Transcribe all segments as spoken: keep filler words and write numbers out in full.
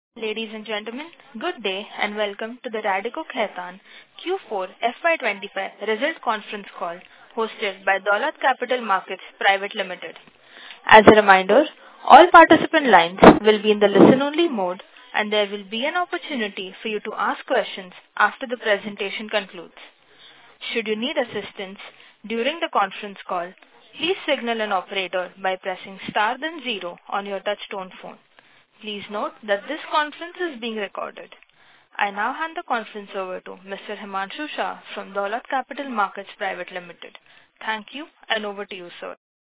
Ladies and gentlemen, good day and welcome to the Radico Khaitan Q four F Y twenty-five Result Conference Call hosted by Dolat Capital Markets Private Limited. As a reminder, all participant lines will be in the listen-only mode and there will be an opportunity for you to ask questions after the presentation concludes. Should you need assistance during the conference call, please signal an operator by pressing star then zero on your touch-tone phone. Please note that this conference is being recorded. I now hand the conference over to Mister Himanshu Shah from Dolat Capital Markets Private Limited. Thank you and over to you, sir.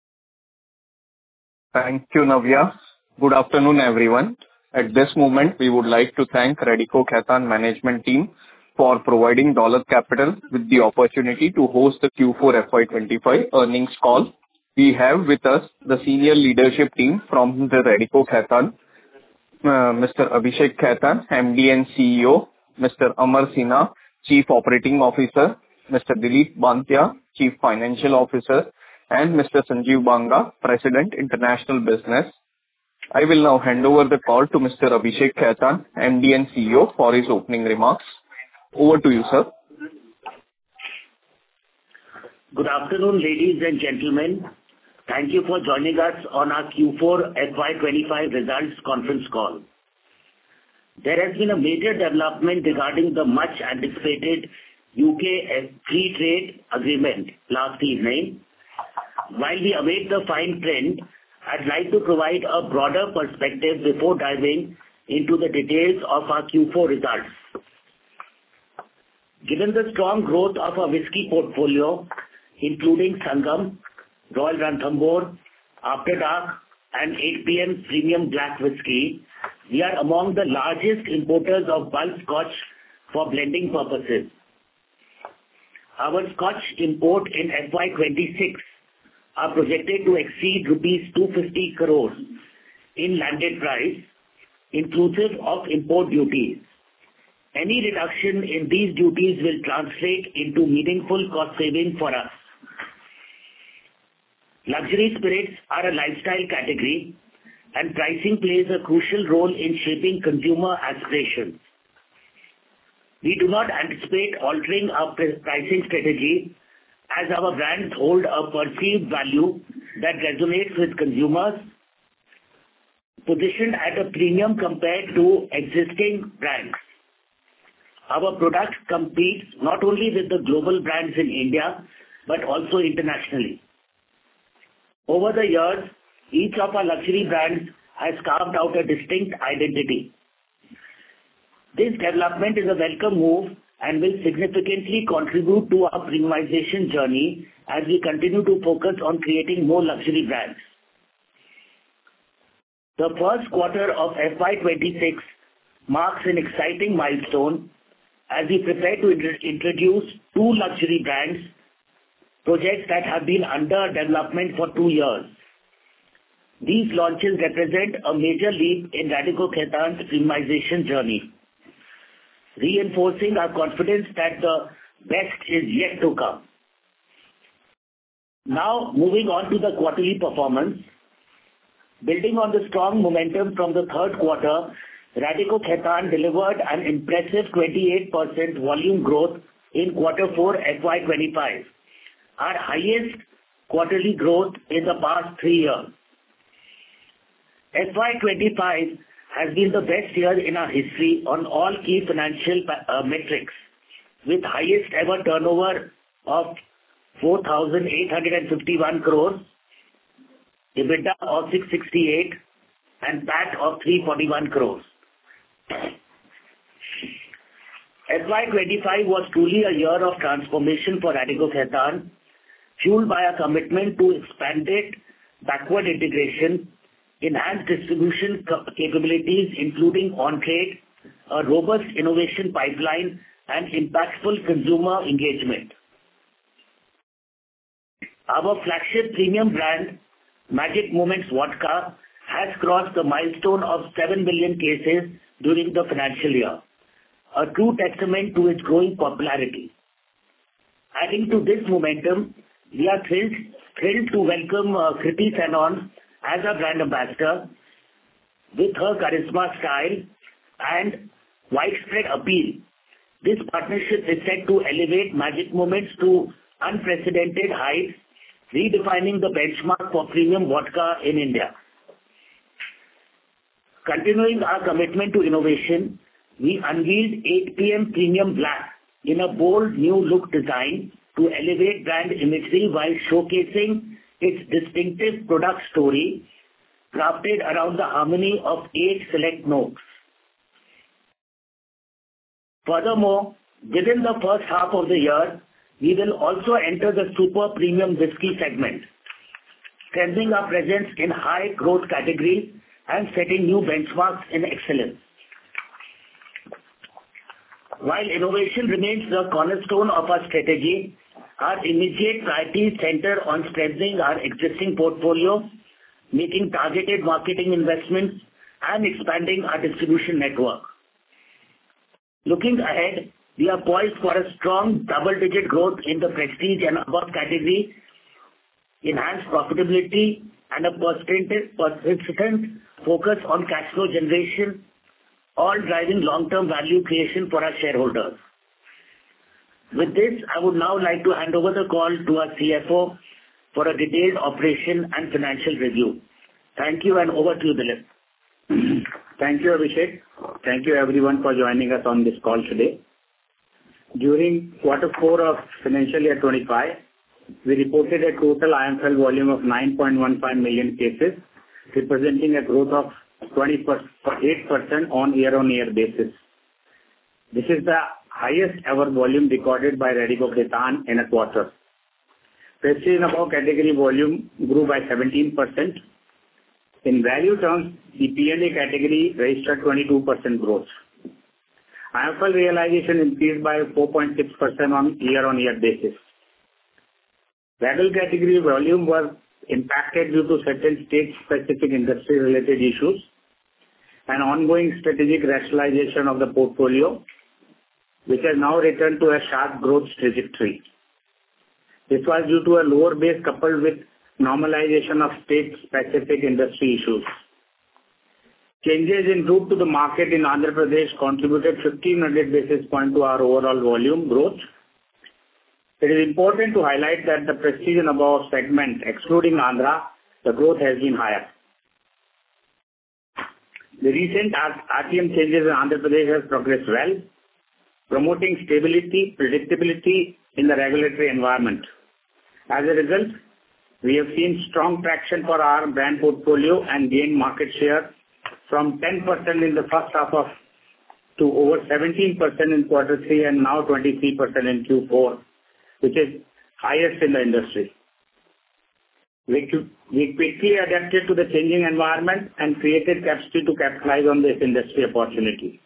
Thank you, Navya. Good afternoon, everyone. At this moment, we would like to thank Radico Khaitan management team for providing Dolat Capital with the opportunity to host the Q four F Y twenty-five earnings call. We have with us the senior leadership team from the Radico Khaitan. Uh, Mister Abhishek Khaitan, M D and C E O, Mister Amar Sinha, Chief Operating Officer, Mister Dilip Banthiya, Chief Financial Officer, and Mister Sanjeev Banga, President, International Business. I will now hand over the call to Mister Abhishek Khaitan, M D and C E O, for his opening remarks. Over to you, sir. Good afternoon, ladies and gentlemen. Thank you for joining us on our Q four F Y twenty-five results conference call. There has been a major development regarding the much anticipated U K free trade agreement last evening. While we await the fine print, I'd like to provide a broader perspective before diving into the details of our Q four results. Given the strong growth of our whiskey portfolio, including Sangam, Royal Ranthambore, After Dark, and eight P M Premium Black Whisky, we are among the largest importers of bulk Scotch for blending purposes. Our Scotch import in F Y twenty-six are projected to exceed rupees two hundred fifty crores in landed price, inclusive of import duties. Any reduction in these duties will translate into meaningful cost saving for us. Luxury spirits are a lifestyle category and pricing plays a crucial role in shaping consumer aspirations. We do not anticipate altering our pricing strategy as our brands hold a perceived value that resonates with consumers, positioned at a premium compared to existing brands. Our product competes not only with the global brands in India but also internationally. Over the years, each of our luxury brands has carved out a distinct identity. This development is a welcome move and will significantly contribute to our premiumization journey as we continue to focus on creating more luxury brands. The first quarter of F Y twenty-six marks an exciting milestone as we prepare to introduce two luxury brands, projects that have been under development for two years. These launches represent a major leap in Radico Khaitan's premiumization journey, reinforcing our confidence that the best is yet to come. Now, moving on to the quarterly performance. Building on the strong momentum from the third quarter, Radico Khaitan delivered an impressive twenty-eight percent volume growth in quarter four F Y twenty-five. Our highest quarterly growth in the past three years. F Y twenty-five has been the best year in our history on all key financial uh, metrics, with highest ever turnover of four thousand eight hundred fifty-one crores, EBITDA of six hundred sixty-eight, and P A T of three hundred forty-one crores. F Y twenty-five was truly a year of transformation for Radico Khaitan, fueled by a commitment to expanded backward integration, enhanced distribution capabilities including on-trade, a robust innovation pipeline, and impactful consumer engagement. Our flagship premium brand, Magic Moments Vodka, has crossed the milestone of seven million cases during the financial year, a true testament to its growing popularity. Adding to this momentum, we are thrilled, thrilled to welcome uh, Kriti Sanon as our brand ambassador. With her charisma style, and widespread appeal. This partnership is set to elevate Magic Moments to unprecedented heights, redefining the benchmark for premium vodka in India. Continuing our commitment to innovation, we unveiled eight P M Premium Black in a bold new look design to elevate brand imagery while showcasing its distinctive product story, crafted around the harmony of eight select notes. Furthermore, within the first half of the year, we will also enter the super premium whiskey segment, strengthening our presence in high growth categories and setting new benchmarks in excellence. While innovation remains the cornerstone of our strategy, our immediate priorities center on strengthening our existing portfolio, making targeted marketing investments, and expanding our distribution network. Looking ahead, we are poised for a strong double-digit growth in the prestige and above category, enhanced profitability, and a persistent, persistent focus on cash flow generation, all driving long-term value creation for our shareholders. With this, I would now like to hand over the call to our C F O for a detailed operation and financial review. Thank you, and over to you, Dilip. Thank you, Abhishek. Thank you everyone for joining us on this call today. During quarter four of financial year twenty-five, we reported a total I M F L volume of nine point one five million cases, representing a growth of twenty-eight percent on year-on-year basis. This is the highest ever volume recorded by Radico Khaitan in a quarter. Prestige and above category volume grew by seventeen percent. In value terms, the P and A category registered twenty-two percent growth. I M F L realization increased by four point six percent on year-on-year basis. Value category volume was impacted due to certain state-specific industry-related issues and ongoing strategic rationalization of the portfolio, which has now returned to a sharp growth trajectory. This was due to a lower base coupled with normalization of state-specific industry issues. Changes in route to the market in Andhra Pradesh contributed fifteen hundred basis points to our overall volume growth. It is important to highlight that the prestige and above segment, excluding Andhra, the growth has been higher. The recent R T M changes in Andhra Pradesh has progressed well, promoting stability, predictability in the regulatory environment. As a result, we have seen strong traction for our brand portfolio and gained market share from ten percent in the first half of to over seventeen percent in quarter three and now twenty-three percent in Q four, which is highest in the industry. We, we quickly adapted to the changing environment and created capacity to capitalize on this industry opportunity.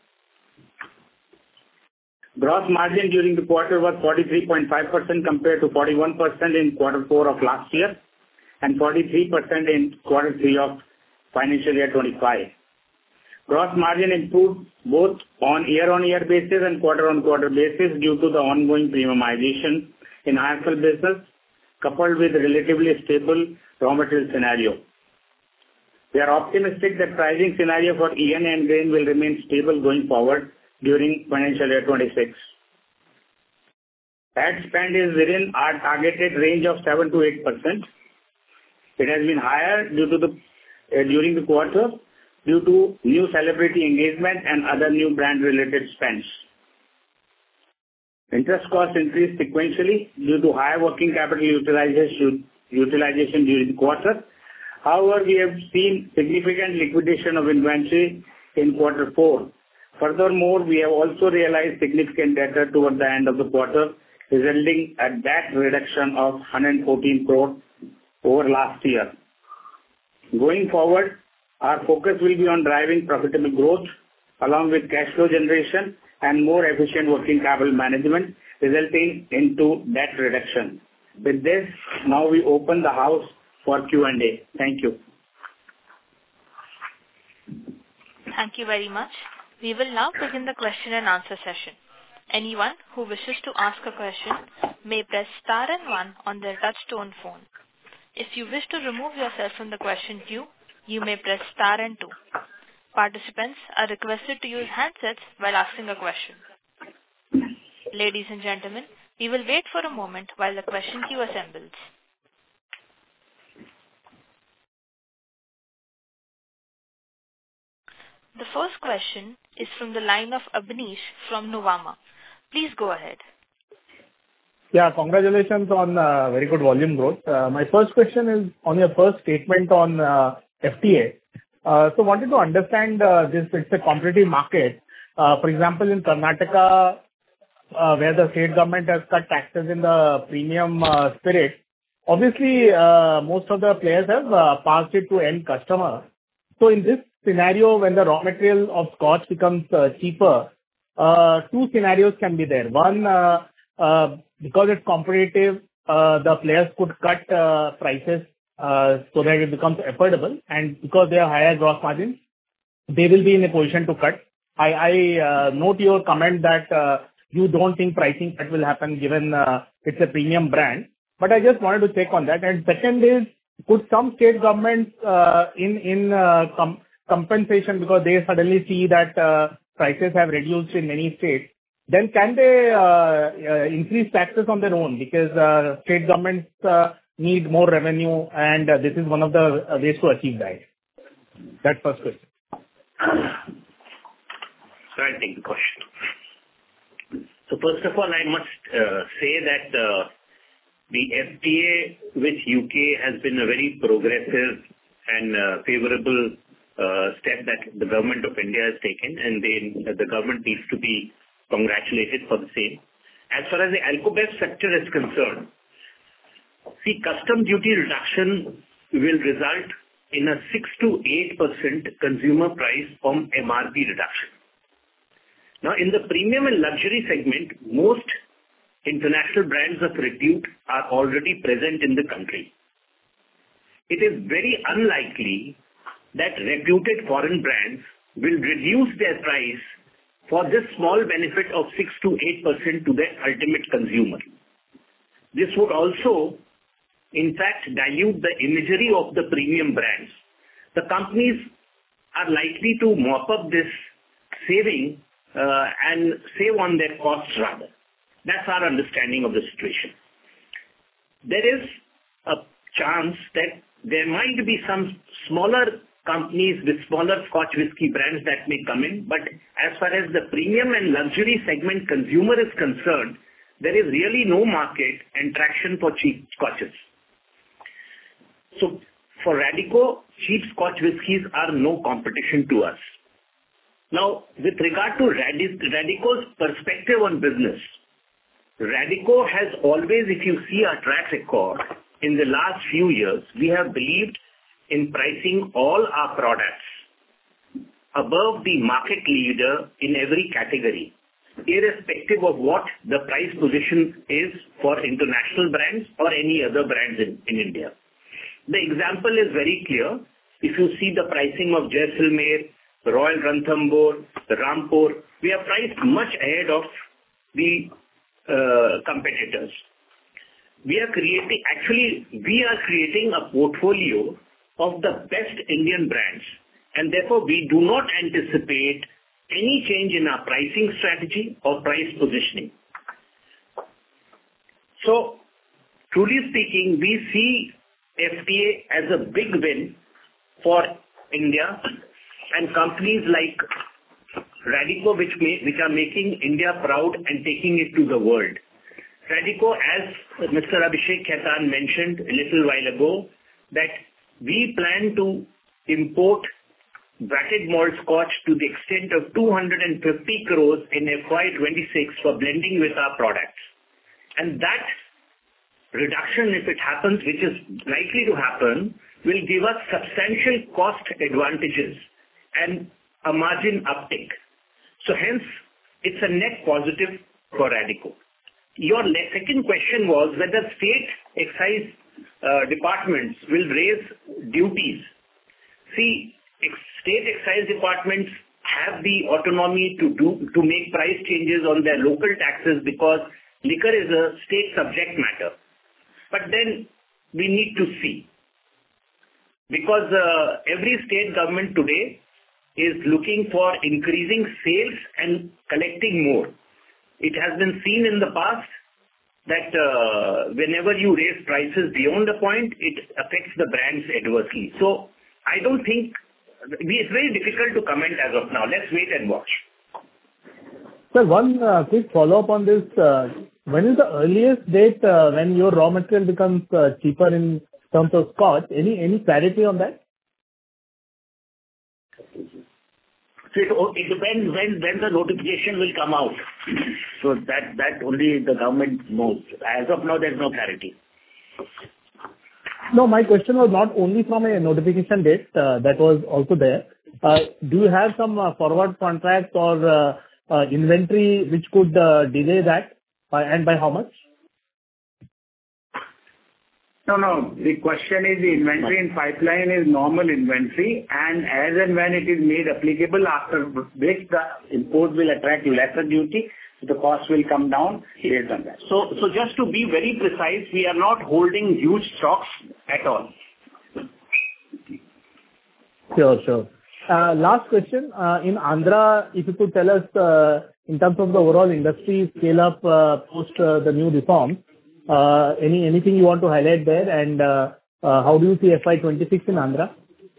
Gross margin during the quarter was forty-three point five percent compared to forty-one percent in quarter four of last year and forty-three percent in quarter three of financial year twenty-five. Gross margin improved both on year-on-year basis and quarter-on-quarter basis due to the ongoing premiumization in I M F L business, coupled with relatively stable raw material scenario. We are optimistic that pricing scenario for E N A and grain will remain stable going forward during financial year twenty-six. Ad spend is within our targeted range of seven to eight percent. It has been higher due to the uh, during the quarter due to new celebrity engagement and other new brand-related spends. Interest costs increased sequentially due to higher working capital utilization utilization during the quarter. However, we have seen significant liquidation of inventory in quarter four. Furthermore, we have also realized significant debtor toward the end of the quarter, resulting in debt reduction of one hundred fourteen crore over last year. Going forward, our focus will be on driving profitable growth along with cash flow generation and more efficient working capital management, resulting into debt reduction. With this, now we open the house for Q and A. Thank you. Thank you very much. We will now begin the question and answer session. Anyone who wishes to ask a question may press star and one on their touch-tone phone. If you wish to remove yourself from the question queue, you may press star and two. Participants are requested to use handsets while asking a question. Ladies and gentlemen, we will wait for a moment while the question queue assembles. The first question is from the line of Abneesh from Nuvama. Please go ahead. Yeah, congratulations on uh, very good volume growth. Uh, my first question is on your first statement on uh, F T A. Uh, so wanted to understand uh, this, it's a competitive market. Uh, for example, in Karnataka, uh, where the state government has cut taxes in the premium uh, spirit, obviously uh, most of the players have uh, passed it to end customer. So in this scenario, when the raw material of Scotch becomes uh, cheaper, uh, two scenarios can be there. One, uh, uh, because it's competitive, uh, the players could cut uh, prices uh, so that it becomes affordable, and because they have higher gross margins, they will be in a position to cut. I, I uh, note your comment that uh, you don't think pricing cut will happen given uh, it's a premium brand, but I just wanted to check on that. And second is, could some state governments uh, in in uh, com- compensation, because they suddenly see that uh, prices have reduced in many states, then can they uh, uh, increase taxes on their own, because uh, state governments uh, need more revenue, and uh, this is one of the uh, ways to achieve that? That's first question. So I'll take the question. So first of all, I must uh, say that uh, the F T A with U K has been a very progressive and uh, favorable uh, step that the government of India has taken, and they, uh, the government needs to be congratulated for the same. As far as the alcobev sector is concerned, see, custom duty reduction will result in a six to eight percent consumer price from M R P reduction. Now, in the premium and luxury segment, most international brands of repute are already present in the country. It is very unlikely that reputed foreign brands will reduce their price for this small benefit of six to eight percent to the ultimate consumer. This would also, in fact, dilute the imagery of the premium brands. The companies are likely to mop up this saving uh, and save on their costs rather. That's our understanding of the situation. There is a chance that there might be some smaller companies with smaller Scotch whisky brands that may come in, but as far as the premium and luxury segment consumer is concerned, there is really no market and traction for cheap Scotches. So for Radico, cheap Scotch whiskies are no competition to us. Now, with regard to Radico's perspective on business, Radico has always, if you see our track record, in the last few years, we have believed in pricing all our products above the market leader in every category, irrespective of what the price position is for international brands or any other brands in, in India. The example is very clear. If you see the pricing of Jaisalmer, Royal Ranthambore, Rampur, we are priced much ahead of the uh, competitors. We are creating, actually, we are creating a portfolio of the best Indian brands, and therefore we do not anticipate any change in our pricing strategy or price positioning. So, truly speaking, we see F T A as a big win for India and companies like Radico, which, may, which are making India proud and taking it to the world. Radico, as Mister Abhishek Khaitan mentioned a little while ago, that we plan to import bracted malt Scotch to the extent of two hundred fifty crores in F Y twenty-six for blending with our products. And that reduction, if it happens, which is likely to happen, will give us substantial cost advantages and a margin uptick. So hence, it's a net positive for Radico. Your second question was whether state excise uh, departments will raise duties. See, ex- state excise departments have the autonomy to do to make price changes on their local taxes because liquor is a state subject matter. But then we need to see, because uh, every state government today is looking for increasing sales and collecting more. It has been seen in the past that uh, whenever you raise prices beyond the point, it affects the brands adversely. So I don't think, it's very difficult to comment as of now. Let's wait and watch. Sir, one uh, quick follow-up on this. Uh, when is the earliest date uh, when your raw material becomes uh, cheaper in terms of Scotch? Any any clarity on that? So it, it depends when, when the notification will come out. So that, that only the government knows. As of now, there's no clarity. No, my question was not only from a notification date, uh, that was also there. Uh, do you have some uh, forward contracts or uh, uh, inventory which could uh, delay that, by, and by how much? No, no. The question is the inventory in pipeline is normal inventory, and as and when it is made applicable, after which the import will attract lesser duty, the cost will come down based on that. So, so just to be very precise, we are not holding huge stocks at all. Sure, sure. Uh, last question. Uh, in Andhra, if you could tell us, uh, in terms of the overall industry scale up uh, post uh, the new reforms, uh, any anything you want to highlight there, and uh, uh, how do you see F Y twenty-six in Andhra?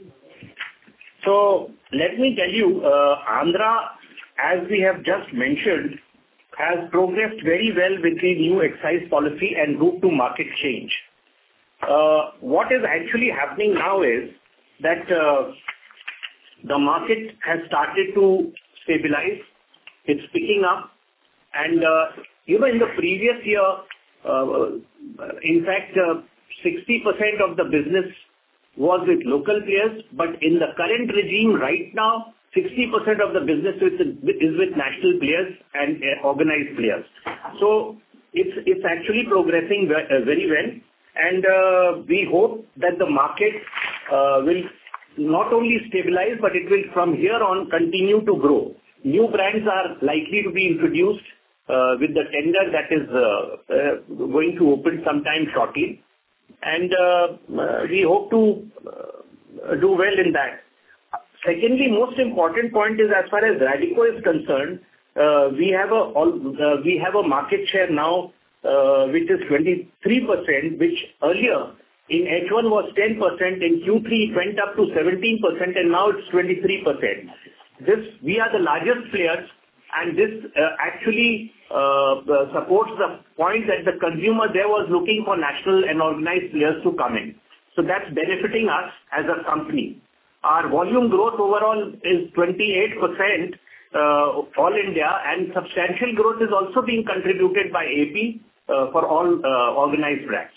So let me tell you, uh, Andhra, as we have just mentioned, has progressed very well with the new excise policy and route to market change. Uh, what is actually happening now is that uh, the market has started to stabilize. It's picking up. And, uh, you know, in the previous year, uh, in fact, uh, sixty percent of the business was with local players. But in the current regime right now, sixty percent of the business is with national players and organized players. So it's it's actually progressing very well. And uh, we hope that the market uh, will not only stabilize, but it will from here on continue to grow. New brands are likely to be introduced uh, with the tender that is uh, uh, going to open sometime shortly. And uh, uh, we hope to uh, do well in that. Secondly, most important point is as far as Radico is concerned, uh, we have a uh, we have a market share now uh, which is twenty-three percent, which earlier in H one was ten percent, in Q three it went up to seventeen percent, and now it's twenty-three percent. This, we are the largest players, and this uh, actually uh, uh, supports the point that the consumer there was looking for national and organized players to come in. So that's benefiting us as a company. Our volume growth overall is twenty-eight percent uh, all India, and substantial growth is also being contributed by A P uh, for all uh, organized brands.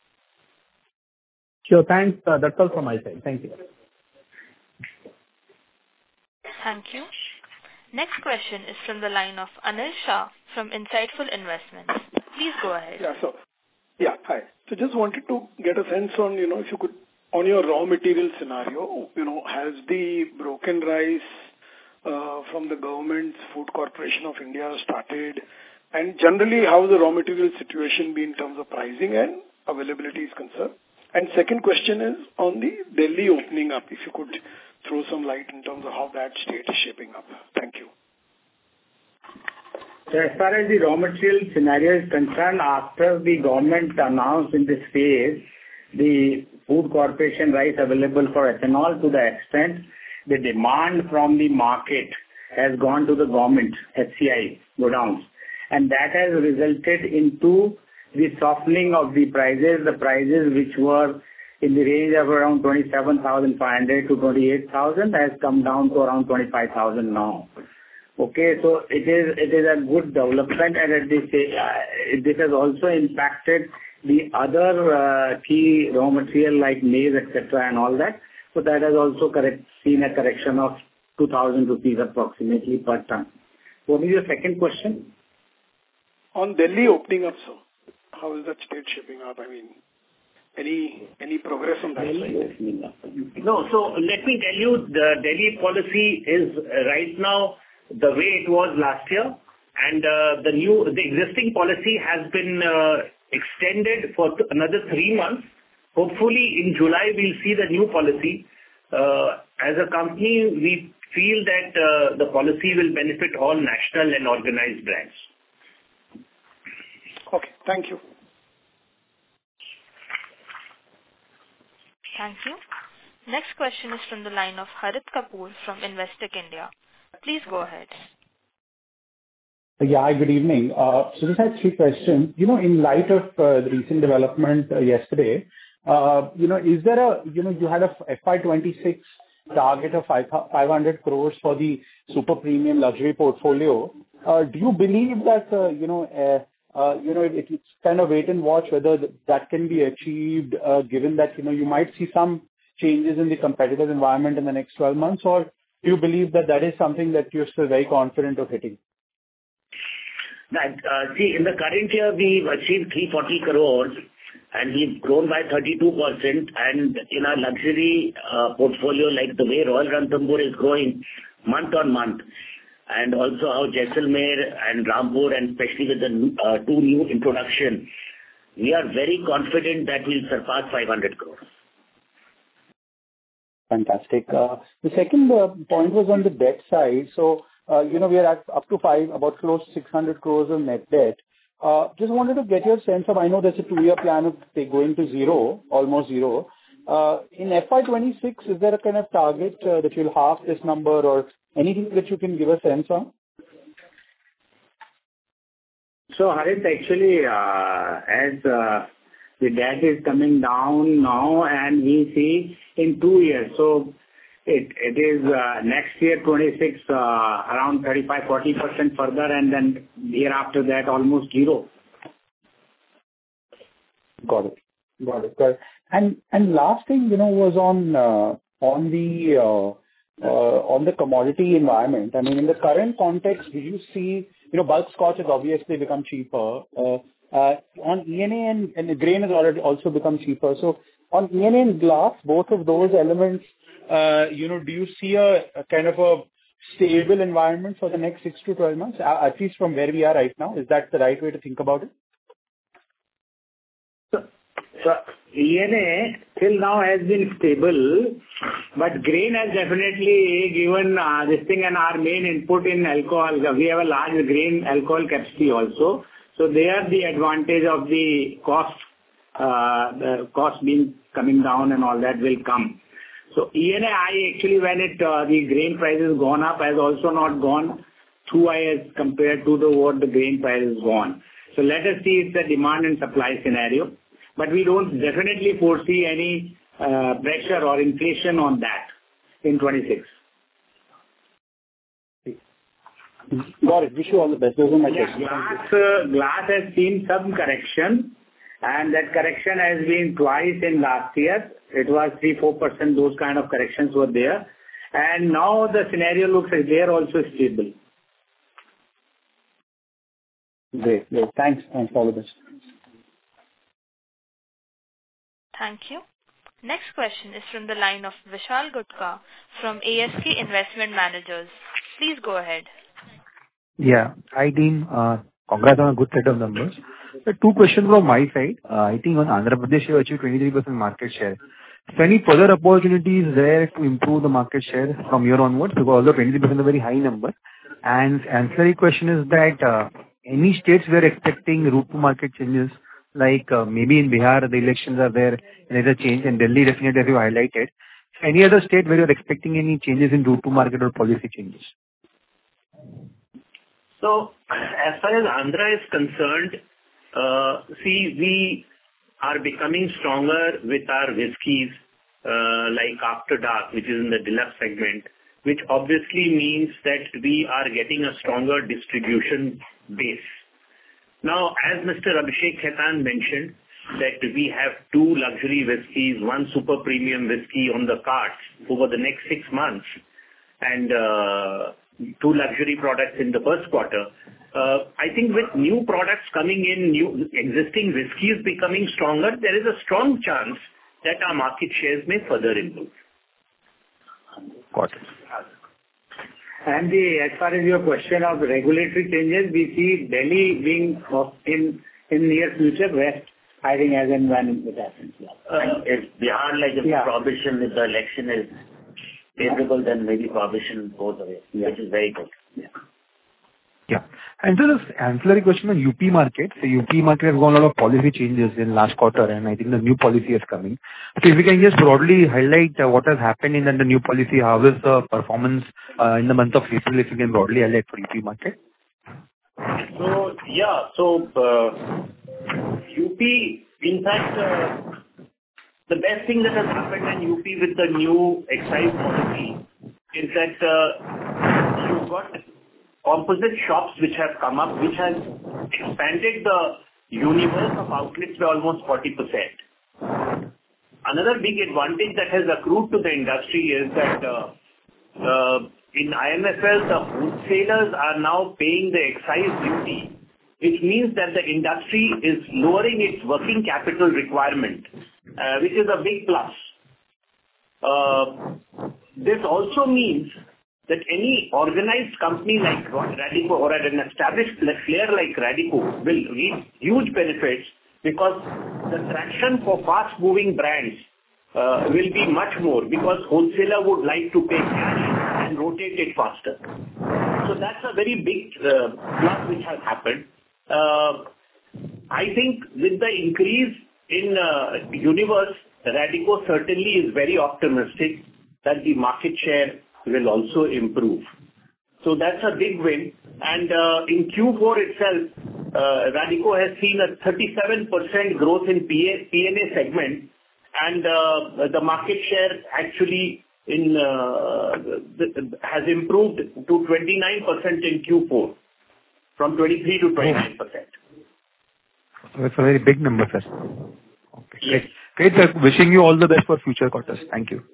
Sure, thanks. Uh, that's all from my side. Thank you. Thank you. Next question is from the line of Anil Shah from Insightful Investments. Please go ahead. Yeah, so, yeah, hi. So just wanted to get a sense on, you know, if you could, on your raw material scenario, you know, has the broken rice uh, from the government's Food Corporation of India started? And generally, how the raw material situation be in terms of pricing and availability is concerned? And second question is on the Delhi opening up, if you could throw some light in terms of how that state is shaping up. Thank you. So as far as the raw material scenario is concerned, after the government announced in this phase the Food Corporation rice available for ethanol, to the extent the demand from the market has gone to the government, F C I, godowns. And that has resulted into the softening of the prices. The prices which were in the range of around twenty-seven thousand five hundred to twenty-eight thousand has come down to around twenty-five thousand now. Okay, so it is it is a good development, and at this, uh, this has also impacted the other uh, key raw material like maize, et cetera, and all that. So that has also correct, seen a correction of two thousand rupees approximately per ton. What is your second question? On Delhi opening up, sir, how is that state shaping up? I mean, any any progress on that side? No, so let me tell you, the Delhi policy is uh, right now the way it was last year, and uh, the new, the existing policy has been uh, extended for th- another three months. Hopefully in July we'll see the new policy. Uh, as a company, we feel that uh, the policy will benefit all national and organized brands. Okay, thank you. Thank you. Next question is from the line of Harit Kapoor from Investec India. Please go ahead. Yeah, hi, good evening. Uh, So just had three questions. You know, in light of uh, the recent development uh, yesterday, uh, you know, is there a, you know, you had a F Y twenty-six target of five hundred crores for the super premium luxury portfolio. Uh, Do you believe that, uh, you know, uh, uh, you know, it- it's kind of wait and watch whether th- that can be achieved, uh, given that, you know, you might see some changes in the competitive environment in the next twelve months? Or do you believe that that is something that you're still very confident of hitting? That, uh, see, in the current year, we've achieved three hundred forty crores, and we've grown by thirty-two percent. And in our luxury uh, portfolio, like the way Royal Ranthambore is growing month on month, and also how Jaisalmer and Rampur, and especially with the uh, two new introduction, we are very confident that we'll surpass five hundred crores. Fantastic. Uh, The second uh, point was on the debt side. So, uh, you know, we are at up to five, about close to six hundred crores of net debt. Uh, Just wanted to get your sense of, I know there's a two-year plan of say, going to zero, almost zero. Uh, In F Y twenty-six, is there a kind of target uh, that you'll halve this number or anything that you can give a sense on? So, Harit, actually, uh, as uh, the debt is coming down now, and we see in two years. So it it is uh, next year, twenty-six, uh, around thirty-five to forty percent further, and then year after that, almost zero. Got it. Got it. Got it. And and last thing, you know, was on uh, on the uh, uh, on the commodity environment. I mean, in the current context, do you see, you know, bulk Scotch has obviously become cheaper. Uh, uh, On E N A and and grain has already also become cheaper. So on E N A and glass, both of those elements, uh, you know, do you see a a kind of a stable environment for the next six to twelve months, a- at least from where we are right now? Is that the right way to think about it? So E N A till now has been stable, but grain has definitely given uh, this thing, and our main input in alcohol. We have a large grain alcohol capacity also. So there the advantage of the cost, uh, the cost being coming down and all that will come. So E N A, I actually when it uh, the grain price has gone up, has also not gone too high as compared to the what the grain price has gone. So let us see it's a demand and supply scenario. But we don't definitely foresee any uh, pressure or inflation on that in twenty-six. Got it. Wish you all the best. Those are my Yeah, questions. glass, uh, glass has seen some correction, and that correction has been twice in last year. It was three to four percent, those kind of corrections were there. And now the scenario looks like they are also stable. Great. Great. Thanks. Thanks. All the best. Thank you. Next question is from the line of Vishal Gutka from A S K Investment Managers. Please go ahead. Yeah. Hi, team. Uh, Congrats on a good set of numbers. So two questions from my side. Uh, I think on Andhra Pradesh, you achieved twenty-three percent market share. So any further opportunities there to improve the market share from here onwards? Because although twenty-three percent is a very high number. And ancillary question is that uh, any states we are expecting route to market changes, like uh, maybe in Bihar, the elections are there, and there's a change, and Delhi definitely as you highlighted. So any other state where you're expecting any changes in route to market or policy changes? So as far as Andhra is concerned, uh, see, we are becoming stronger with our whiskies, uh, like After Dark, which is in the deluxe segment, which obviously means that we are getting a stronger distribution base. Now, as Mister Abhishek Khaitan mentioned, that we have two luxury whiskies, one super premium whiskey on the cards over the next six months, and uh, two luxury products in the first quarter. Uh, I think with new products coming in, new existing whiskies becoming stronger, there is a strong chance that our market shares may further improve. Got it. And the, as far as your question of regulatory changes, we see Delhi being of in in near future, West, I think as and when it happens. Uh, if Bihar, like if Yeah. prohibition with the election is favorable, then maybe prohibition goes away, Yeah. which is very good. Yeah. Yeah. And so this ancillary question on U P market. So U P market has gone a lot of policy changes in last quarter, and I think the new policy is coming. So if you can just broadly highlight uh, what has happened in the new policy, how is the performance uh, in the month of April, if you can broadly highlight for U P market? So, yeah. So, uh, U P, in fact, uh, the best thing that has happened in U P with the new excise policy is that uh, you've got composite shops which have come up, which has expanded the universe of outlets by almost forty percent. Another big advantage that has accrued to the industry is that uh, uh, in I M F L, the wholesalers are now paying the excise duty, which means that the industry is lowering its working capital requirement, uh, which is a big plus. Uh, this also means that any organized company like Radico or an established player like Radico will reap huge benefits because the traction for fast-moving brands uh, will be much more because wholesaler would like to pay cash and rotate it faster. So that's a very big uh, plus which has happened. Uh, I think with the increase in uh, universe, Radico certainly is very optimistic that the market share will also improve. So that's a big win. And uh, in Q four itself, uh, Radico has seen a thirty-seven percent growth in P N A segment, and uh, the market share actually in uh, has improved to twenty-nine percent in Q four, from twenty-three to twenty-nine percent. That's a very big number, sir. Okay. Yes. Great, sir. Wishing you all the best for future quarters. Thank you.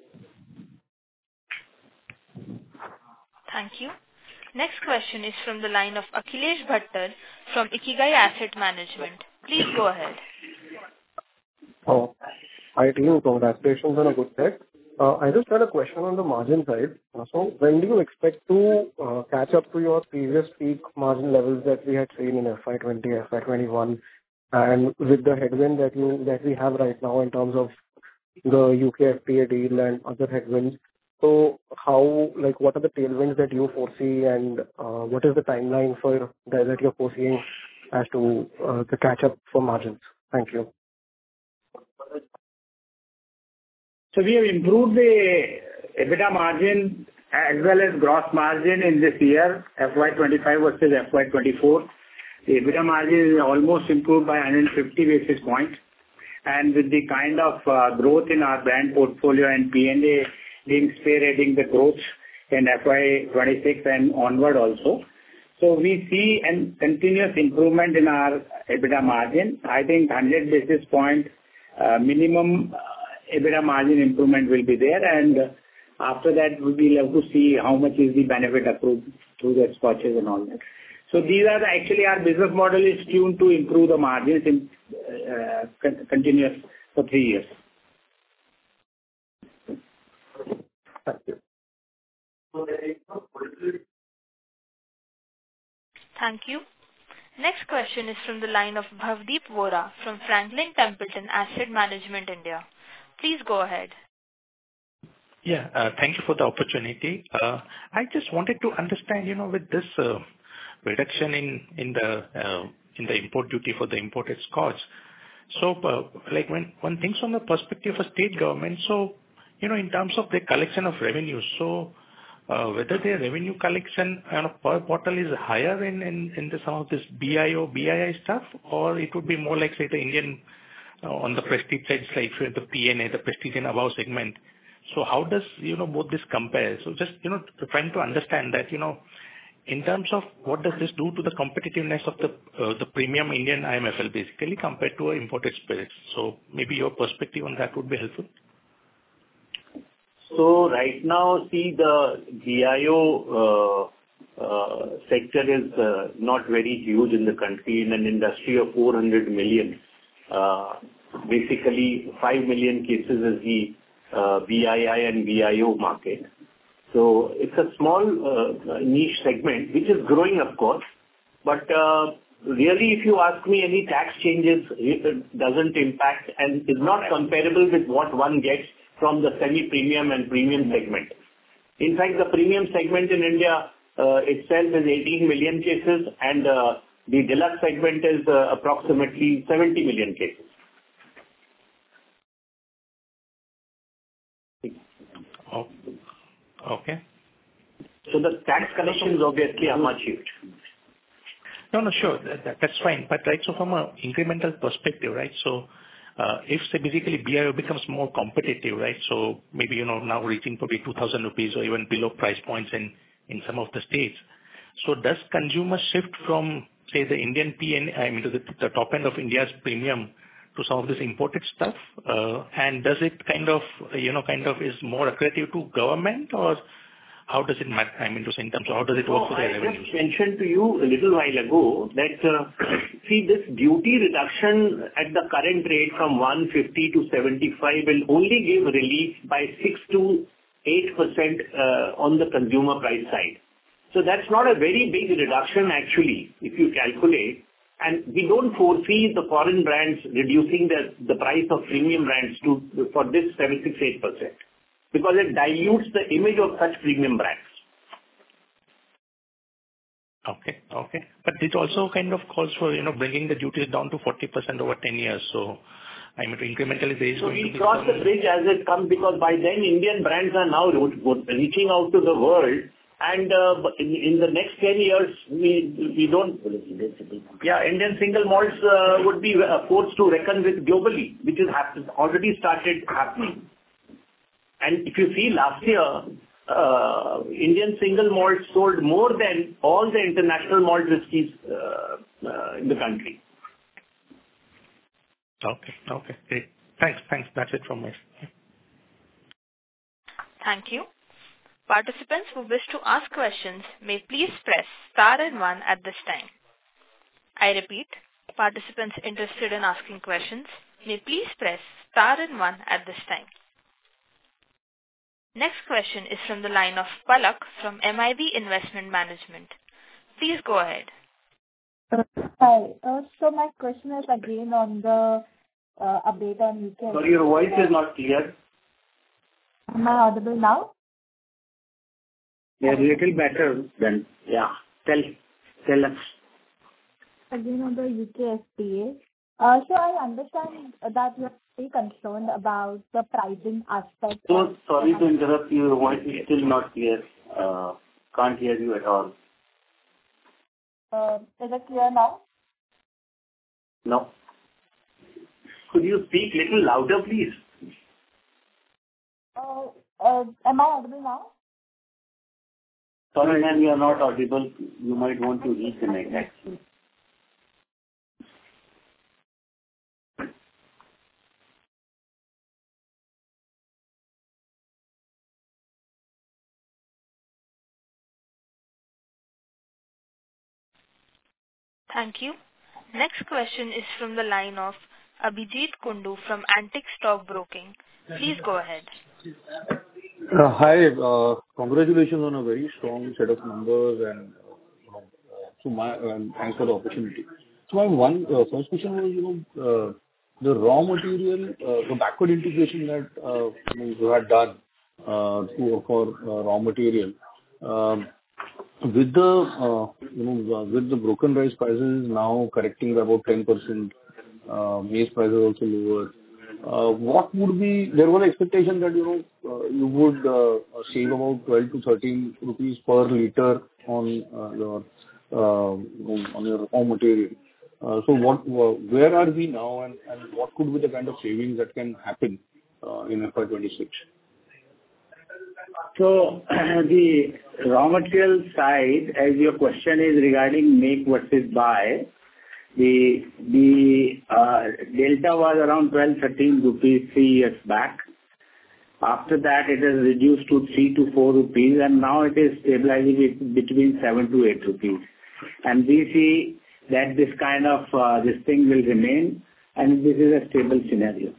Thank you. Next question is from the line of Akhilesh Bhattar from Ikigai Asset Management. Please go ahead. Oh, hi team. Congratulations on a good set. Uh, I just had a question on the margin side. Uh, so when do you expect to uh, catch up to your previous peak margin levels that we had seen in F Y twenty, F Y twenty-one, and with the headwind that you that we have right now in terms of the U K F T A deal and other headwinds? So how, like, what are the tailwinds that you foresee, and uh, what is the timeline for that, that you're foreseeing as to uh, the catch up for margins? Thank you. So we have improved the EBITDA margin as well as gross margin in this year, F Y twenty-five versus F Y twenty-four. The EBITDA margin is almost improved by one hundred fifty basis points. And with the kind of uh, growth in our brand portfolio and P and A being spearheading the growth in F Y twenty-six and onward also. So we see a continuous improvement in our EBITDA margin. I think one hundred basis point uh, minimum uh, EBITDA margin improvement will be there, and uh, after that we will have to see how much is the benefit accrued through the scotches and all that. So these are the, actually our business model is tuned to improve the margins in uh, con- continuous for three years. Thank you. Thank you. Next question is from the line of Bhavdeep Vora from Franklin Templeton Asset Management India. Please go ahead. Yeah, uh, thank you for the opportunity. Uh, I just wanted to understand, you know, with this uh, reduction in in the uh, in the import duty for the imported scotch. So, uh, like when one thinks from the perspective of state government, so you know, in terms of the collection of revenue, so uh, whether their revenue collection you know, per bottle is higher in in, in the, some of this B I O B I I stuff, or it would be more like say the Indian uh, on the prestige side, like the P N A, the prestige and above segment. So how does, you know, both this compare? So just, you know, trying to understand that, you know, in terms of what does this do to the competitiveness of the uh, the premium Indian I M F L basically compared to imported spirits? So maybe your perspective on that would be helpful. So right now, see the B I O uh, uh, sector is uh, not very huge in the country. In an industry of four hundred million, uh, basically five million cases is the uh, B I I and B I O market. So it's a small uh, niche segment, which is growing, of course. But uh, really, if you ask me, any tax changes it doesn't impact and is not comparable with what one gets from the semi-premium and premium segment. In fact, the premium segment in India uh, itself is eighteen million cases, and uh, the deluxe segment is uh, approximately seventy million cases. Oh, okay. So the tax collections obviously are much huge. No, no, sure. That, that, that's fine. But right, so from a incremental perspective, right, so uh, if say basically B I O becomes more competitive, right, so maybe, you know, now reaching probably two thousand rupees or even below price points in, in some of the states. So does consumers shift from, say, the Indian P N, I mean, to the, the top end of India's premium to some of this imported stuff? Uh, and does it kind of, you know, kind of is more accretive to government, or how does it matter? I mean, to say in terms of how does it work No, for their I revenues? just mentioned to you a little while ago that, uh, see, this duty reduction at the current rate from one fifty to seventy-five will only give relief by six to eight percent uh, on the consumer price side. So that's not a very big reduction actually, if you calculate. And we don't foresee the foreign brands reducing the, the price of premium brands to for this seven, six, eight percent. Because it dilutes the image of such premium brands. Okay. Okay. But it also kind of calls for, you know, bringing the duties down to forty percent over ten years. So, I mean, incrementally there is So going to we be cross some... the bridge as it comes, because by then Indian brands are now reaching out to the world, and uh, in, in the next ten years we we don't... Yeah, Indian single malts uh, would be uh, forced to reckon with globally, which is happen- already started happening. And if you see last year, uh, Indian single malt sold more than all the international malt whiskies uh, uh, in the country. Okay. Okay. Great. Thanks. Thanks. That's it from my side. Thank you. Participants who wish to ask questions may please press star and one at this time. I repeat, participants interested in asking questions may please press star and one at this time. Next question is from the line of Palak from M I B Investment Management. Please go ahead. Uh, Hi. Uh, So my question is again on the uh, update on U K. Sorry, your voice is not clear. Am I audible now? Yeah, a little better then. Yeah. Tell, tell us. Again on the U K F T A. Uh, So I understand that you're very concerned about the pricing aspect. So of- sorry to interrupt you. Your voice is still not clear. Uh, can't hear you at all. Uh, Is it clear now? No. Could you speak little louder, please? Uh, uh, Am I audible now? Sorry, ma'am, you are not audible. You might want to reconnect, actually. Thank you. Next question is from the line of Abhijit Kundu from Antique Stock Broking. Please go ahead. Uh, Hi. uh, Congratulations on a very strong set of numbers, and uh, so my um, thanks for the opportunity. So my one uh, first question was, you know, uh, the raw material, uh, the backward integration that uh, you know, you had done uh, to- for uh, raw material. Um, With the, uh, you know, uh, with the broken rice prices now correcting by about ten percent, uh, maize prices also lower, uh, what would be... There was an expectation that, you know, uh, you would uh, save about twelve to thirteen rupees per liter on uh, your uh, on your raw material. Uh, So what, uh, where are we now, and and what could be the kind of savings that can happen uh, in F Y twenty-six? So the raw material side, as your question is regarding make versus buy, the the uh, delta was around twelve, thirteen rupees three years back. After that, it has reduced to three to four rupees, and now it is stabilizing it between seven to eight rupees. And we see that this kind of uh, this thing will remain, and this is a stable scenario.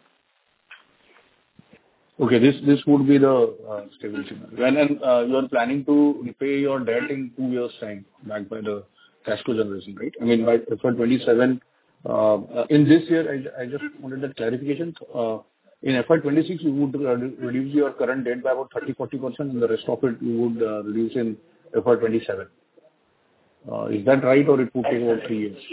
Okay, this this would be the uh, stable scenario. And then uh, you are planning to repay your debt in two years' time, backed by the cash flow generation, right? I mean, by F Y twenty-seven, uh, uh, in this year, I I just wanted that clarification. Uh, in F Y twenty-six, you would uh, reduce your current debt by about thirty to forty percent, and the rest of it you would uh, reduce in F Y twenty-seven. Uh, Is that right, or it would take about three years?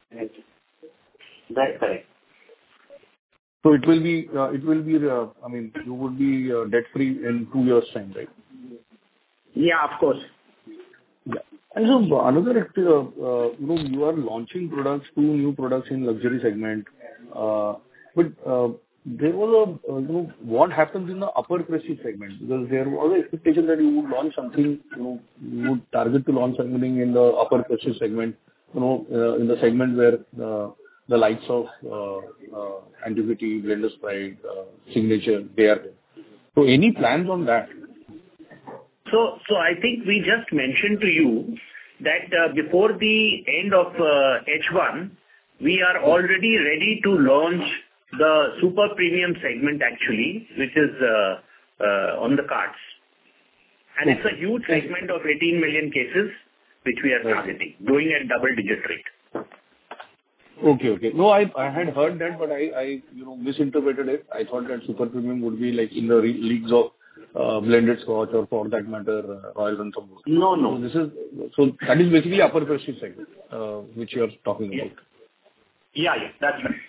That's correct. So it will be, uh, it will be. Uh, I mean, you would be uh, debt-free in two years' time, right? Yeah, of course. Yeah. And so another, uh, uh, you know, you are launching products, two new products in luxury segment. Uh, But uh, there was a, uh, you know, what happens in the upper prestige segment? Because there was an expectation that you would launch something, you know, you would target to launch something in the upper prestige segment, you know, uh, in the segment where uh, the likes of uh, uh, Antiquity, Blenders Pride, uh, Signature, they are there. So any plans on that? So, so I think we just mentioned to you that uh, before the end of uh, H one, we are already ready to launch the super premium segment actually, which is uh, uh, on the cards. And it's a huge segment of eighteen million cases, which we are targeting, growing at double-digit rate. Okay, okay. No, I I had heard that, but I, I you know, misinterpreted it. I thought that super premium would be like in the re- leagues of uh, blended scotch or for that matter, uh, Royal Ranthambore. No, no. So this is, so that is basically upper prestige segment, uh, which you are talking Yeah. about. Yeah, yeah, that's right.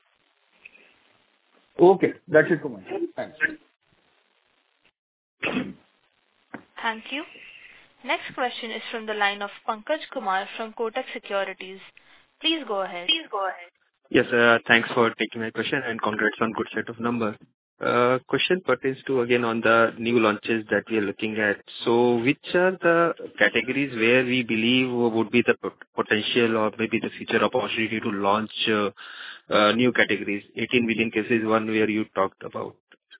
Okay, that's it from my side. Thanks. Thank you. Next question is from the line of Pankaj Kumar from Kotak Securities. Please go ahead. Please go ahead. Yes, uh, thanks for taking my question and congrats on good set of numbers. Uh, Question pertains to, again, on the new launches that we are looking at. So which are the categories where we believe would be the pot- potential or maybe the future opportunity to launch uh, uh, new categories? eighteen million cases, one where you talked about.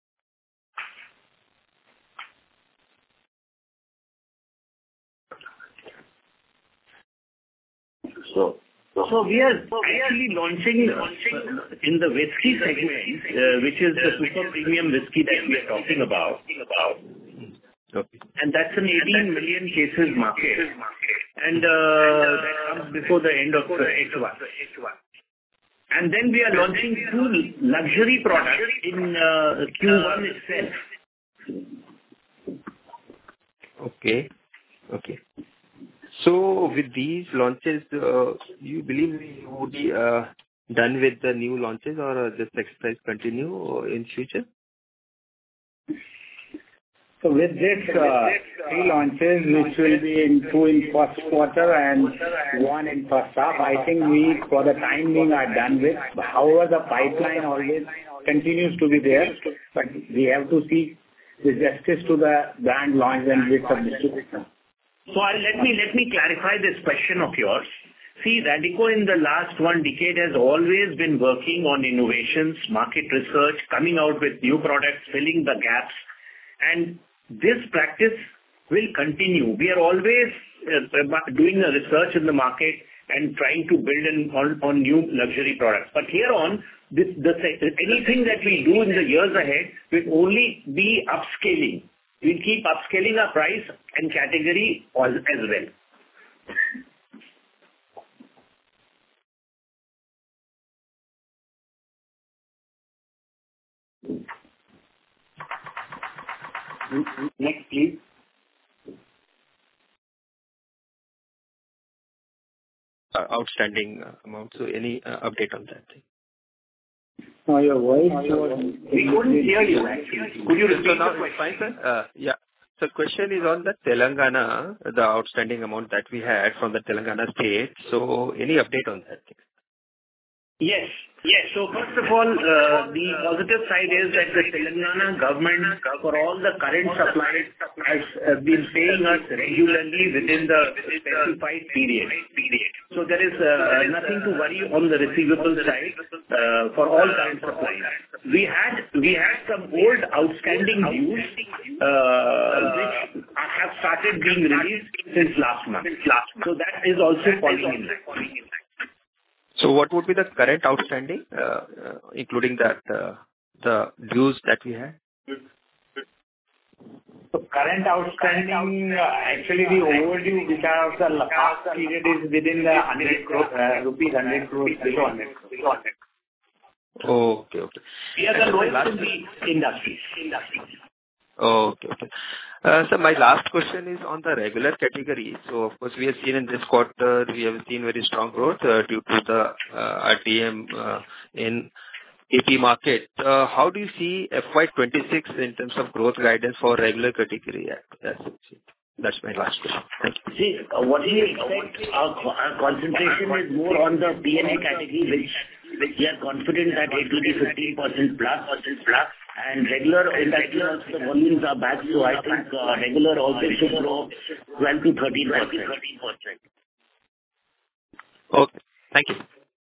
So, so we are actually launching uh, in the whiskey segment, uh, which is the super premium whiskey that we are talking about. Okay. And that's an eighteen million cases market. And uh, that comes before the end of uh, H one. And then we are launching two luxury products in uh, Q one itself. Okay. Okay. So with these launches, uh, you believe you would be uh, done with the new launches, or uh, this exercise continue in future? So with this uh, three launches, which will be in two in first quarter and one in first half, I think we, for the time being, are done with. However, the pipeline always continues to be there, but we have to see the justice to the brand launch and with the distribution. So I'll, let me let me clarify this question of yours. See, Radico in the last one decade has always been working on innovations, market research, coming out with new products, filling the gaps, and this practice will continue. We are always uh, doing a research in the market and trying to build in, on, on new luxury products. But here on, this, the, anything that we do in the years ahead will only be upscaling. We'll keep upscaling our price and category as well. Next, please. Uh, outstanding uh, amount. So any uh, update on that thing? No, your voice was... We couldn't hear you actually. Could you repeat So now the it's question? fine, sir? Uh, Yeah. So question is on the Telangana, the outstanding amount that we had from the Telangana state. So any update on that thing? Yes. Yes. So first of all, uh, the positive side is that the Telangana government, for all the current supplies, has uh, been paying us regularly within the specified period. So there is uh, nothing to worry on the receivable side uh, for all current supplies. We had we had some old outstanding dues uh, which have started being released since last month. So that is also falling in line. So what would be the current outstanding, uh, uh, including that, uh, the dues that we had? So current outstanding, uh, actually the overdue which are of the past period is within the one hundred crore, uh, rupees one hundred crores, below one hundred crores. Okay, okay. We are And the so my lowest last in the industry. industry. Okay, okay. Uh, So my last question is on the regular category. So of course, we have seen in this quarter, we have seen very strong growth uh, due to the uh, R T M uh, in A P market. Uh, How do you see F Y twenty-six in terms of growth guidance for regular category? That's it. That's my last question. Thank you. See, uh, what we expect, our co- our concentration is more on the P N A category, which which we are confident that it will be fifteen percent plus, plus, and regular industry also the volumes are back. So I think uh, regular also should grow twelve to thirteen percent. Okay. Thank you.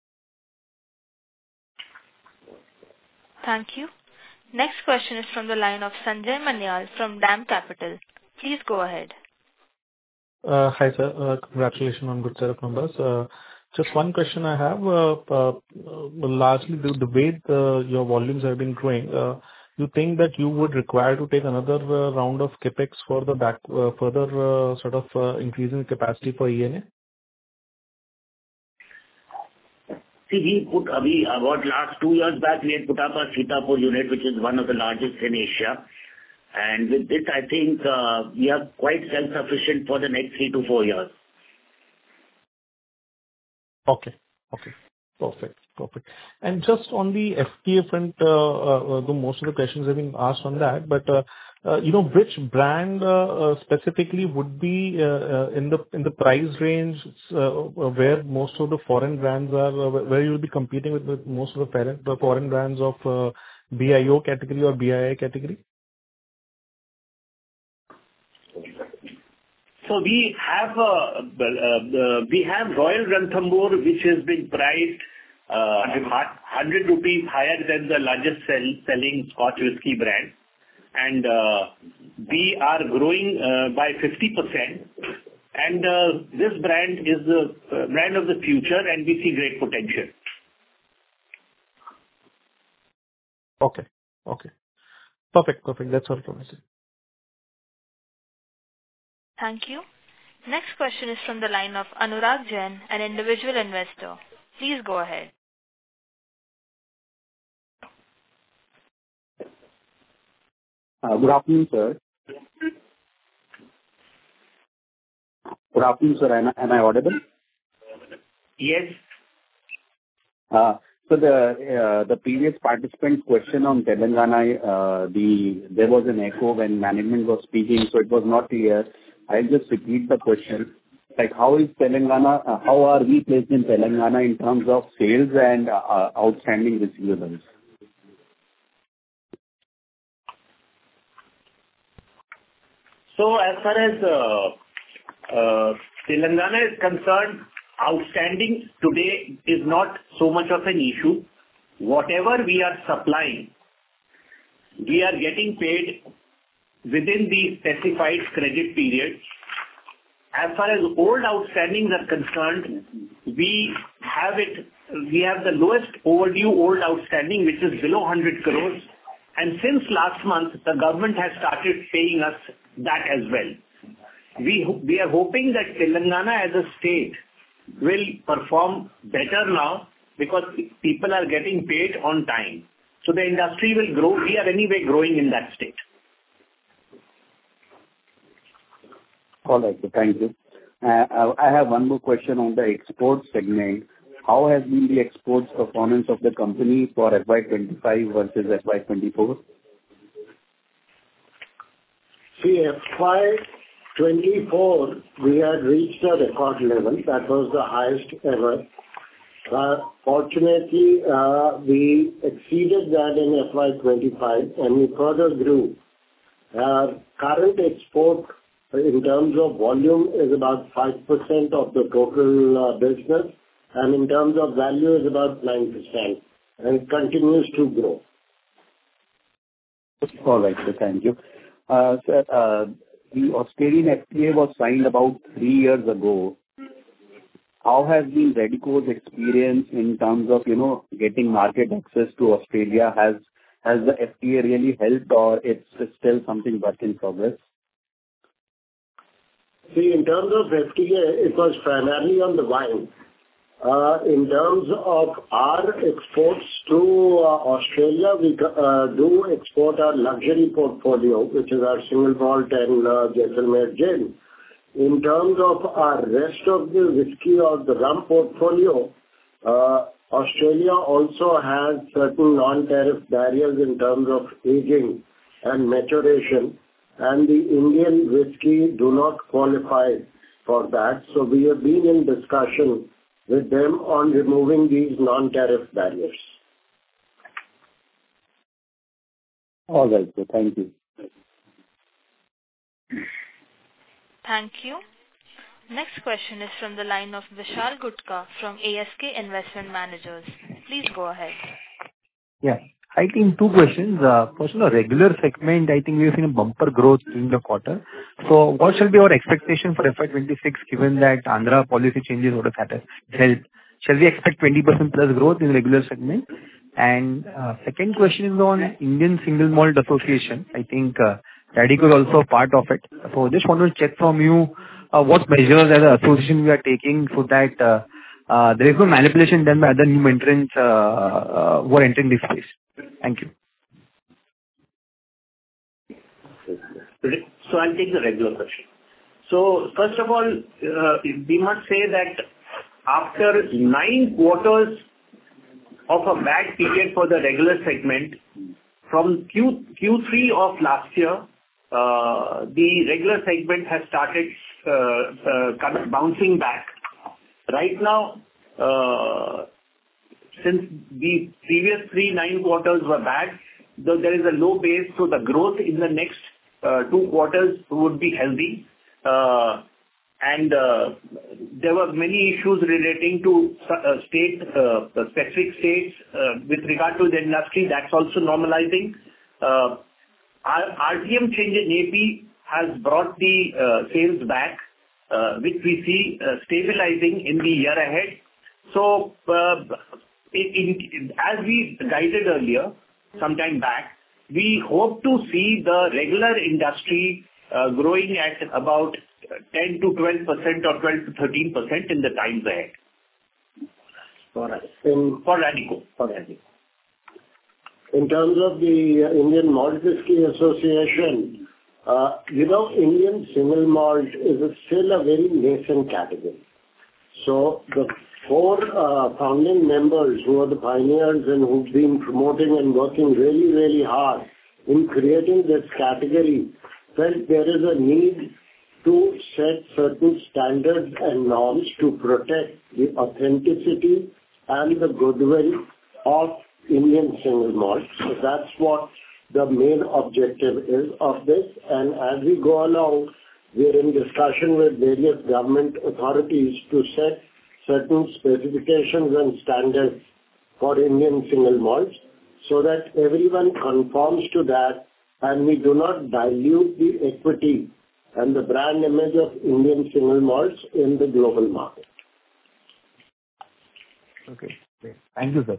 Thank you. Next question is from the line of Sanjay Manyal from DAM Capital. Please go ahead. Uh, Hi, sir. Uh, Congratulations on good set of numbers. Uh, Just one question I have. uh, uh, Largely the the way the- your volumes have been growing, uh, you think that you would require to take another uh, round of CapEx for the back uh, further uh, sort of uh, increasing capacity for E N A? See, we put, uh, we about last two years back, we had put up a Sitapur unit, which is one of the largest in Asia. And with this, I think uh, we are quite self-sufficient for the next three to four years. Okay. Okay. Perfect. Perfect. And just on the F T A front, uh, uh, though most of the questions have been asked on that, but uh, uh, you know, which brand uh, uh, specifically would be uh, uh, in the in the price range uh, where most of the foreign brands are, uh, where you'll be competing with, with most of the parent, the foreign brands of uh, B I O category or B I I category? So we have uh, uh, we have Royal Ranthambore, which has been priced uh, one hundred rupees higher than the largest sell, selling Scotch whisky brand, and uh, we are growing uh, by fifty percent. And uh, this brand is the uh, brand of the future, and we see great potential. Okay. Okay. Perfect. Perfect. That's all from my side. Thank you. Next question is from the line of Anurag Jain, an individual investor. Please go ahead. Uh, Good afternoon, sir. Good afternoon, sir. Am I am I audible? Yes. Uh, So the uh, the previous participant's question on Telangana, uh, the there was an echo when management was speaking, so it was not clear. I'll just repeat the question. Like, how is Telangana, uh, how are we placed in Telangana in terms of sales and uh, uh, outstanding receivables? So as far as uh, uh, Telangana is concerned, outstanding today is not so much of an issue. Whatever we are supplying, we are getting paid within the specified credit period. As far as old outstandings are concerned, we have it. We have the lowest overdue old outstanding, which is below one hundred crores. And since last month, the government has started paying us that as well. We we are hoping that Telangana as a state will perform better now because people are getting paid on time. So the industry will grow. We are anyway growing in that state. All right, sir. Thank you. Uh, I have one more question on the export segment. How has been the exports performance of the company for F Y twenty-five versus F Y twenty-four? See, F Y twenty-four, we had reached a record level. That was the highest ever. Uh, Fortunately, uh, we exceeded that in F Y twenty-five, and we further grew. Uh, Current export in terms of volume is about five percent of the total uh, business, and in terms of value is about nine percent, and it continues to grow. All right, sir. Thank you. Uh, Sir, uh, the Australian F T A was signed about three years ago. How has been Radico's experience in terms of, you know, getting market access to Australia? Has has the F T A really helped, or it's still something work in progress? See, in terms of F T A, it was primarily on the wine. Uh, in terms of our exports to uh, Australia, we uh, do export our luxury portfolio, which is our single malt and uh, Jaisalmer gin. In terms of our rest of the whiskey or the rum portfolio, uh, Australia also has certain non-tariff barriers in terms of aging and maturation, and the Indian whiskey do not qualify for that. So we have been in discussion with them on removing these non-tariff barriers. All right, sir. Thank you. Thank you. Next question is from the line of Vishal Gutka from A S K Investment Managers. Please go ahead. Yeah. I think two questions. Uh, First, on the regular segment, I think we have seen a bumper growth in the quarter. So what shall be our expectation for F Y twenty-six, given that Andhra policy changes would have helped? Shall we expect twenty percent plus growth in the regular segment? And uh, second question is on Indian Single Malt Association. I think uh, Radico is also a part of it. So just want to check from you uh, what measures as an association we are taking so that uh, uh, there is no manipulation done by other new entrants uh, uh, who are entering this space. Thank you. So I'll take the regular question. So first of all, uh, we must say that after nine quarters of a bad period for the regular segment, from Q, Q3 of last year, uh, the regular segment has started uh, uh, kind of bouncing back. Right now, uh, since the previous three nine quarters were bad, though there is a low base, so the growth in the next uh, two quarters would be healthy. Uh, and uh, there were many issues relating to uh, state, uh, specific states uh, with regard to the industry. That's also normalizing. Uh, our R T M change in A P has brought the uh, sales back, uh, which we see uh, stabilizing in the year ahead. So, uh, in, in, as we guided earlier, some time back, we hope to see the regular industry uh, growing at about ten to twelve percent or twelve to thirteen percent in the times ahead. For us. In, for Radico. For Radico. In terms of the Indian Malt Whisky Association, uh, you know, Indian single malt is a, still a very nascent category. So the four uh, founding members who are the pioneers and who've been promoting and working really, really hard in creating this category felt there is a need to set certain standards and norms to protect the authenticity and the goodwill of Indian single malt. So that's what the main objective is of this. And as we go along, we're in discussion with various government authorities to set certain specifications and standards for Indian single malts so that everyone conforms to that and we do not dilute the equity and the brand image of Indian single malts in the global market. Okay. Great. Thank you, sir.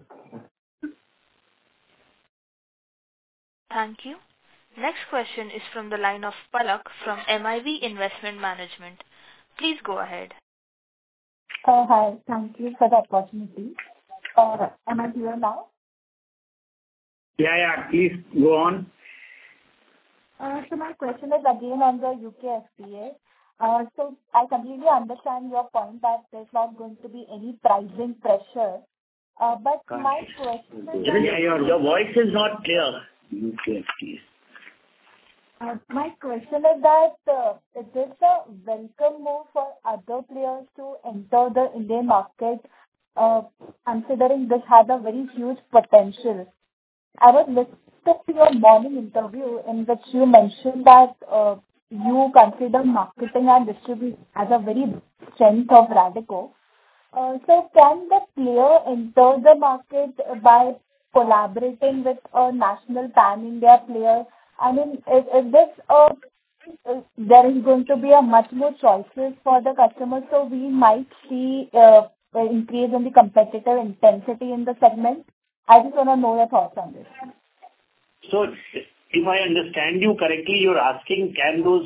Thank you. Next question is from the line of Palak from M I V Investment Management. Please go ahead. Uh, hi, thank you for the opportunity. Uh, am I clear now? Yeah, yeah, please go on. Uh, so my question is again on the U K F T A. Uh, so I completely understand your point that there's not going to be any pricing pressure. Uh, but Gosh. my question is... Yeah, your, your voice is not clear. U K F T A. Uh, my question is that uh, is this a welcome move for other players to enter the Indian market, uh, considering this has a very huge potential? I was listening to your morning interview in which you mentioned that uh, you consider marketing and distribution as a very strength of Radico. Uh, so can the player enter the market by collaborating with a national pan-India player? I mean, is, is this a, is, there is going to be a much more choices for the customers, so we might see uh, an increase in the competitive intensity in the segment? I just want to know your thoughts on this. So, if I understand you correctly, you're asking, can those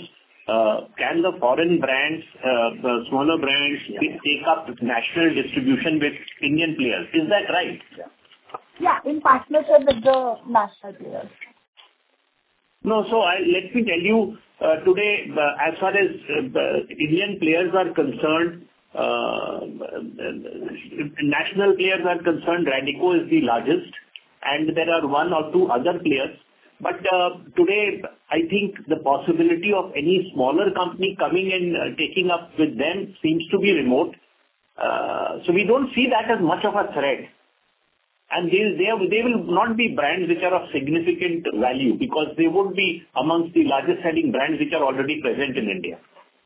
uh, can the foreign brands, uh, the smaller brands, take up national distribution with Indian players? Is that right? Yeah, in partnership with the national players. No, so I, let me tell you, uh, today, uh, as far as uh, Indian players are concerned, uh, national players are concerned, Radico is the largest, and there are one or two other players. But uh, today, I think the possibility of any smaller company coming and uh, taking up with them seems to be remote. Uh, so we don't see that as much of a threat. And they, they, they will not be brands which are of significant value because they would be amongst the largest selling brands which are already present in India.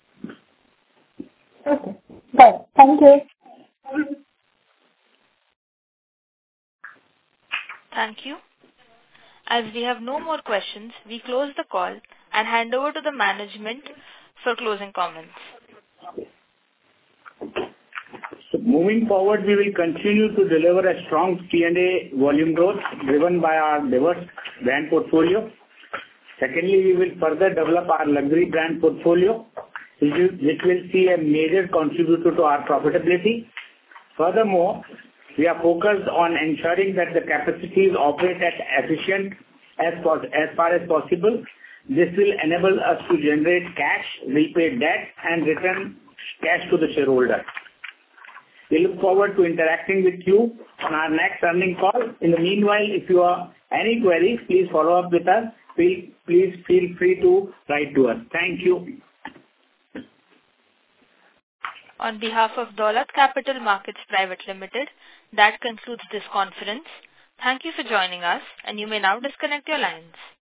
Okay. Right. Thank you. Thank you. As we have no more questions, we close the call and hand over to the management for closing comments. So moving forward, we will continue to deliver a strong P and A volume growth driven by our diverse brand portfolio. Secondly, we will further develop our luxury brand portfolio, which will, which will see a major contributor to our profitability. Furthermore, we are focused on ensuring that the capacities operate as efficient as, as far as possible. This will enable us to generate cash, repay debt, and return cash to the shareholder. We look forward to interacting with you on our next earnings call. In the meanwhile, if you have any queries, please follow up with us. Please, please feel free to write to us. Thank you. On behalf of Dolat Capital Markets Private Limited, that concludes this conference. Thank you for joining us, and you may now disconnect your lines.